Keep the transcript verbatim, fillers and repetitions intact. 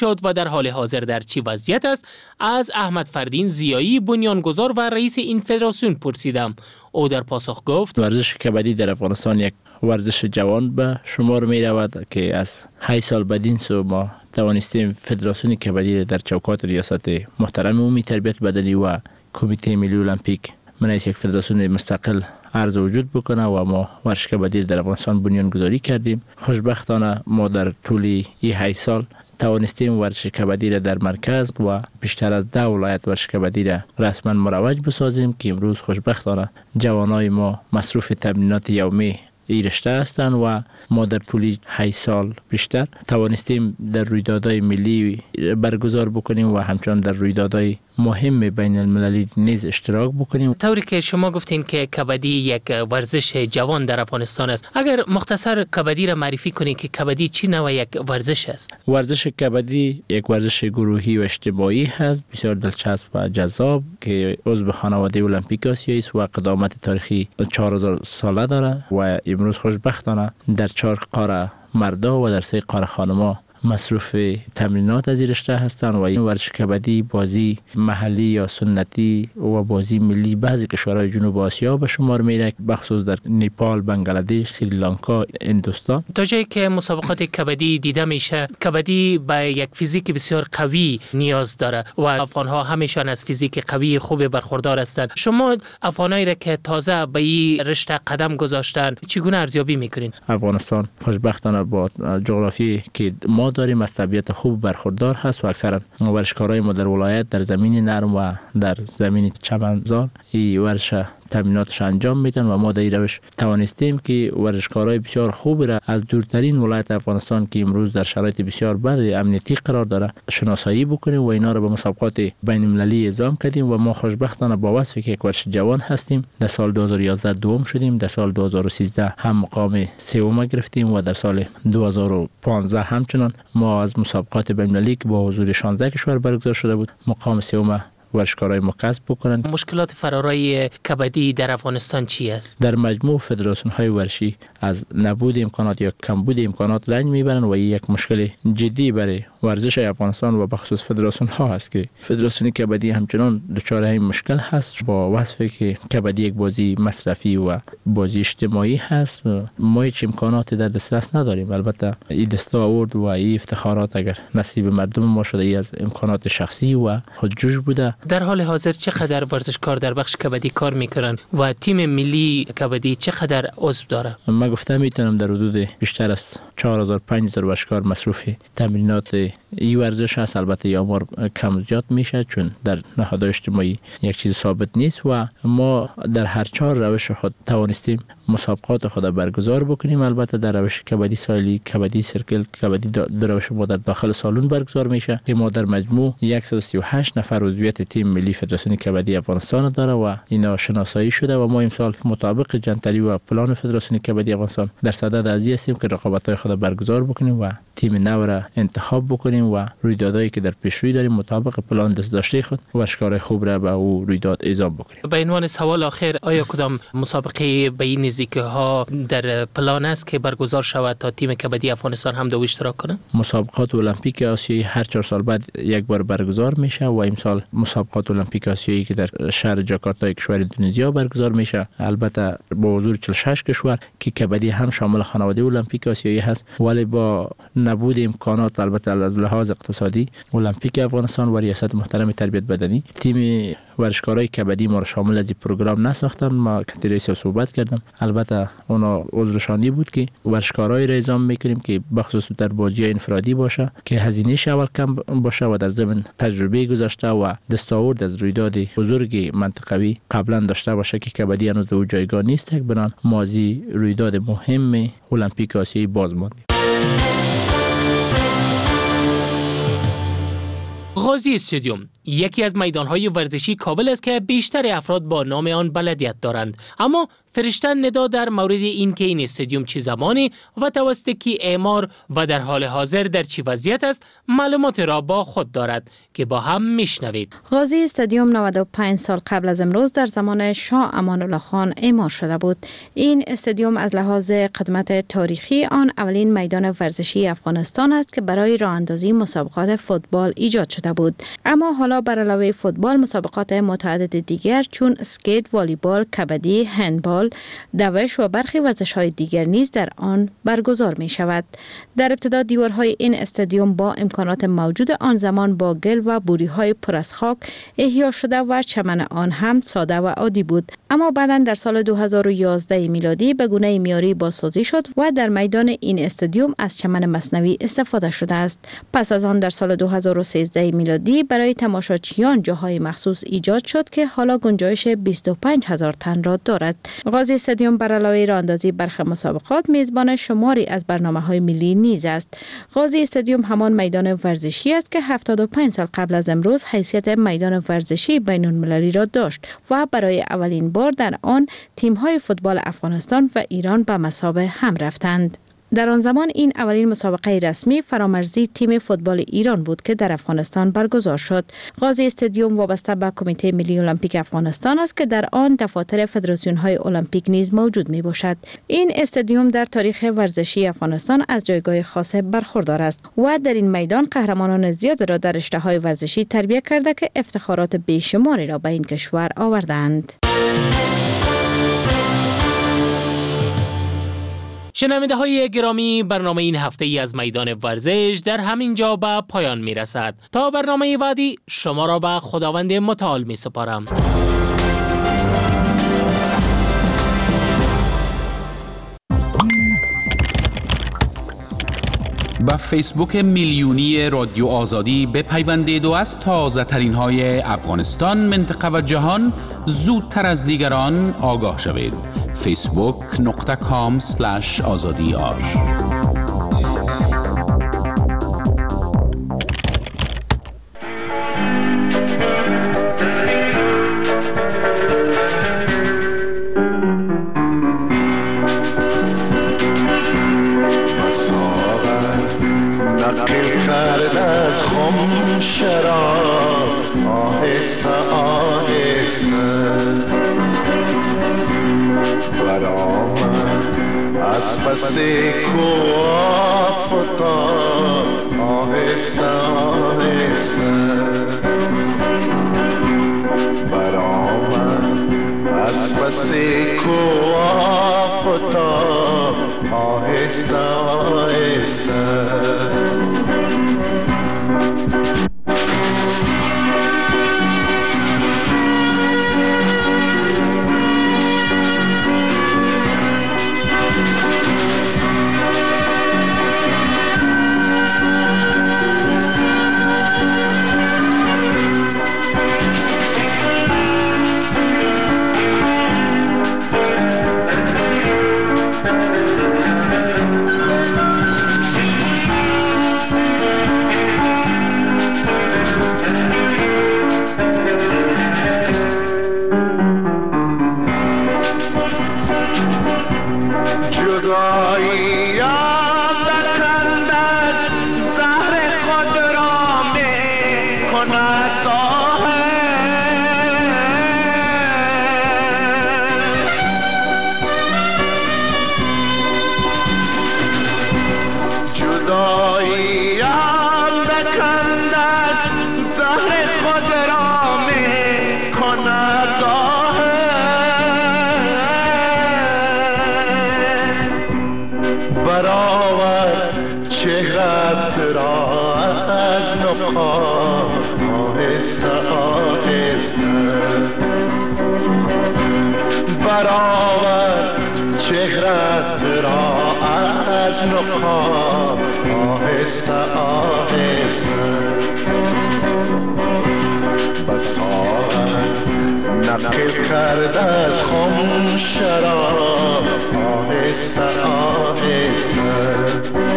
شد و در حال حاضر در چه وضعیت است از احمد فردین زیایی بنیانگذار و رئیس این فدراسیون پرسیدم. او در پاسخ گفت ورزش کبدی در افغانستان یک ورزش جوان به شمار می رود که از هشت سال بدین سو ما توانستیم فدراسیون کبدی در چوکات ریاست محترم عمومی تربیت بدنی و کمیته ملی المپیک من از یک فدراسیون مستقل عرض وجود بکنه و ما ورزش کبدی در افغانستان بنیان گذاری کردیم. خوشبختانه ما در طول این هشت سال توانستیم ورزش کبدی را در مرکز و بیشتر از ده ولایت ورزش کبدی را رسما مروج بسازیم که امروز خوشبختانه جوانای ما مصروف تمرینات یومی این رشته هستند و ما در طول هشت سال بیشتر توانستیم در رویدادهای ملی برگزار بکنیم و همچنان در رویدادهای مهم بین المللی نیز اشتراک بکنیم. طوری که شما گفتین که کبدی یک ورزش جوان در افغانستان است، اگر مختصر کبدی را معرفی کنین که کبدی چی نوع یک ورزش است؟ ورزش کبدی یک ورزش گروهی و اجتماعی هست، بسیار دلچسب و جذاب که عضو خانواده المپیک آسیایی است و قدامت تاریخی چهار هزار ساله داره و امروز خوشبختانه در چهار قاره مردا و در سه قاره خانما مصروف تمرینات از رشته هستند و این ورزش کبدی بازی محلی یا سنتی و بازی ملی بعضی کشورهای جنوب آسیا به شمار میره، بخصوص در نپال، بنگلادش، سریلانکا، هندوستان. تا جایی که مسابقات کبدی دیده میشه، کبدی به یک فیزیک بسیار قوی نیاز داره و افغان‌ها همیشه از فیزیک قوی خوب برخوردار هستند. شما افغانایی را که تازه به این رشته قدم گذاشتن چگونه ارزیابی میکنین؟ افغانستان خوشبختانه با جغرافی که ما داریم از طبیعت خوب برخوردار هست و اکثرا ورزشکارای ما در ولایت در زمین نرم و در زمین چمنزار این ورزش تمریناتش انجام میدن و ما در این روش توانستیم که ورزشکارای بسیار خوب را از دورترین ولایت افغانستان که امروز در شرایط بسیار بد امنیتی قرار داره شناسایی بکنیم و اینا را به مسابقات بین المللی اعزام کردیم و ما خوشبختانه با وصفی که یک ورزش جوان هستیم در سال دو هزار و یازده دوم شدیم، در سال دو هزار و سیزده هم مقام سوم گرفتیم و در سال دو هزار و پانزده همچنان ما از مسابقات بین المللی که با حضور شانزده کشور برگزار شده بود مقام سوم ورزشکارای ما کسب بکنند. مشکلات فرارای کبدی در افغانستان چی است؟ در مجموع فدراسیون های ورزشی از نبود امکانات یا کمبود امکانات رنج میبرند و این یک مشکل جدی برای ورزش افغانستان و بخصوص فدراسیون ها است که فدراسیون کبدی همچنان دچار این مشکل هست با وصفی که کبدی یک بازی مصرفی و بازی اجتماعی هست. ما هیچ امکاناتی در دسترس نداریم. البته این دستاورد و این افتخارات اگر نصیب مردم ما شده ای از امکانات شخصی و خودجوش بوده. در حال حاضر چقدر ورزشکار در بخش کبدی کار میکنن و تیم ملی کبدی چقدر عضو داره؟ من گفتم میتونم در حدود بیشتر از چهار هزار پنج هزار ورزشکار مصروف تمرینات این ورزش هست. البته این آمار کم زیاد میشه چون در نهادهای اجتماعی یک چیز ثابت نیست و ما در هر چهار روش خود توانستیم مسابقات خود برگزار بکنیم. البته در روش کبدی سایلی، کبدی سرکل، کبدی دو روش ما در داخل سالن برگزار میشه که ما در مجموع صد و سی و هشت نفر عضویت تیم ملی فدراسیون کبدی افغانستان داره و اینا شناسایی شده و ما امسال مطابق جنتری و پلان فدراسیون کبدی افغانستان در صدد ازی هستیم که رقابت‌های خود برگزار بکنیم و تیم نو را انتخاب بکنیم و رویدادهایی که در پیشروی داریم مطابق پلان دست داشته خود ورزشکارای خوب را به او رویداد اعزام بکنیم. به عنوان سوال آخر، آیا کدام مسابقه به این نزدیکی‌ها در پلان است که برگزار شود تا تیم کبدی افغانستان هم دو اشتراک کنه؟ مسابقات المپیک آسیایی هر چهار سال بعد یک بار برگزار میشه و امسال مسابقات المپیک آسیایی که در شهر جاکارتا کشور اندونزیا برگزار میشه، البته با حضور چهل و شش کشور که کبدی هم شامل خانواده المپیک آسیایی هست، ولی با نبود امکانات البته از لحاظ اقتصادی المپیک افغانستان و ریاست محترم تربیت بدنی تیم ورزشکارای کبدی ما را شامل از این پروگرام نساختن. ما که رئیس صحبت کردم، البته اونا عذرشانی بود که ورزشکارای را اعزام میکنیم که بخصوص در بازی انفرادی باشه که هزینه‌اش اول کم باشه و در ضمن تجربه گذاشته و دستاورد از رویداد بزرگ منطقوی قبلا داشته باشه که کبدی هنوز در جایگاه نیست. یک بنان مازی رویداد مهم المپیک آسیایی باز ماندیم. غازی استادیوم یکی از میدان‌های ورزشی کابل است که بیشتر افراد با نام آن بلدیت دارند، اما فرشته ندا در مورد این که این استادیوم چه زمانی و توسط کی اعمار و در حال حاضر در چه وضعیت است معلومات را با خود دارد که با هم میشنوید. غازی استادیوم نود و پنج سال قبل از امروز در زمان شاه امان الله خان اعمار شده بود. این استادیوم از لحاظ قدمت تاریخی آن اولین میدان ورزشی افغانستان است که برای راه اندازی مسابقات فوتبال ایجاد شده بود. اما حالا بر علاوه فوتبال مسابقات متعدد دیگر چون اسکیت، والیبال، کبدی، هندبال، دوش و برخی ورزش‌های دیگر نیز در آن برگزار می شود. در ابتدا دیوارهای این استادیوم با امکانات موجود آن زمان با گل و بوری‌های پر از خاک احیا شده و چمن آن هم ساده و عادی بود. اما بعداً در سال دو هزار و یازده میلادی به گونه معیاری بازسازی شد و در میدان این استادیوم از چمن مصنوی استفاده شده است. پس از آن در سال دو هزار و سیزده میلادی برای تماشاچیان جاهای مخصوص ایجاد شد که حالا گنجایش بیست و پنج هزار تن را دارد. غازی استادیوم بر علاوه راه‌اندازی برخی مسابقات میزبان شماری از برنامه‌های ملی نیز است. غازی استادیوم همان میدان ورزشی است که هفتاد و پنج سال قبل از امروز حیثیت میدان ورزشی بین‌المللی را داشت و برای اولین بار در آن تیم‌های فوتبال افغانستان و ایران به مسابقه هم رفتند. در آن زمان این اولین مسابقه رسمی فرامرزی تیم فوتبال ایران بود که در افغانستان برگزار شد. غازی استادیوم وابسته به کمیته ملی المپیک افغانستان است که در آن دفاتر فدراسیون‌های المپیک نیز موجود می باشد. این استادیوم در تاریخ ورزشی افغانستان از جایگاه خاص برخوردار است و در این میدان قهرمانان زیاد را در رشته‌های ورزشی تربیت کرده که افتخارات بیشماری را به این کشور آوردند. شنونده های گرامی، برنامه این هفته ای از میدان ورزش در همین جا به پایان می رسد. تا برنامه بعدی شما را به خداوند متعال می سپارم. با فیسبوک میلیونی رادیو آزادی بپیوندید و از تازه ترین های افغانستان، منطقه و جهان زودتر از دیگران آگاه شوید. فیسبوک نقطه کام سلش آزادی آر. نقل کرد از خم شراب آهسته آهسته برآمد از پس کوه فتاد آهسته آهسته برآمد از پس کوه فتاد آهسته آهسته برآورد چهرت را از نقاب آهسته آهسته بساعت نقل کرد از خم شراب آهسته آهسته